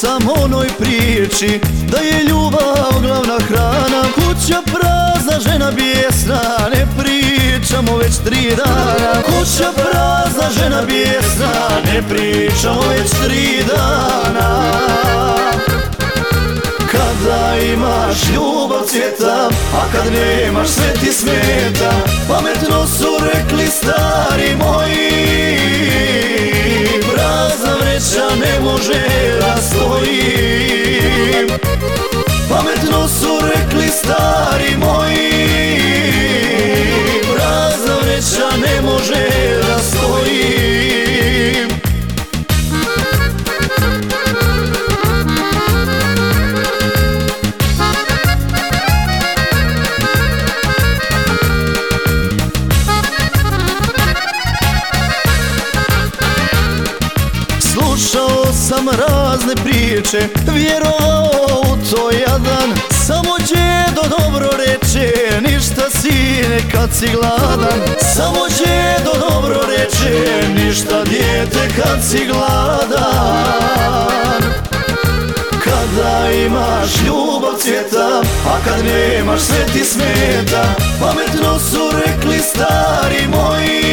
sam onoj priči da je ljubav glavna hrana. Kuća prazna, žena bijesna, ne pričamo već 3 dana. Kuća prazna, žena bijesna, ne pričamo već 3 dana. Kada imaš ljubav cvjeta, a kad nemaš sve ti smeta. Pametno su rekli stari moji, prazna vreća ne može da stoji. Pametno su rekli stari moji, prazna vreća ne može da stoji. Slušao sam razne priče, vjerovao u to jadan. Samo djedo dobro reče, ništa sine kad si gladan. Samo djedo dobro reče, ništa dijete kad si gladan. Kada imaš ljubav cvjeta, a kad nemaš sve ti smeta. Pametno su rekli stari moji,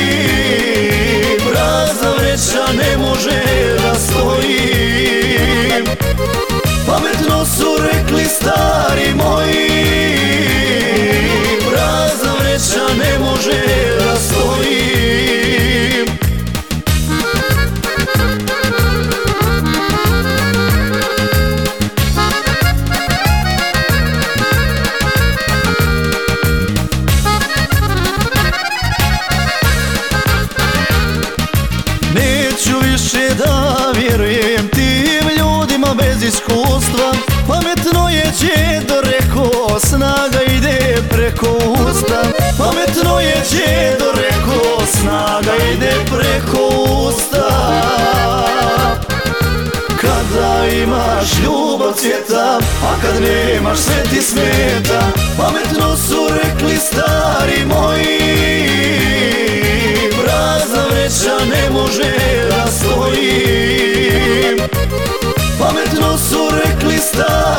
prazna vreća ne može da stoji. Pametno su rekli stari moji, prazna vreća ne može da stoji. Neću više da vjerujem tim ljudima bez iskustva. Pametno je djedo rekao, snaga ide preko usta. Pametno je djedo rekao, snaga ide preko usta. Kada imaš ljubav cvjeta, a kad nemaš sve ti smeta. Pametno su rekli stari moji, prazna vreća ne može da stoji. Pametno su rekli stari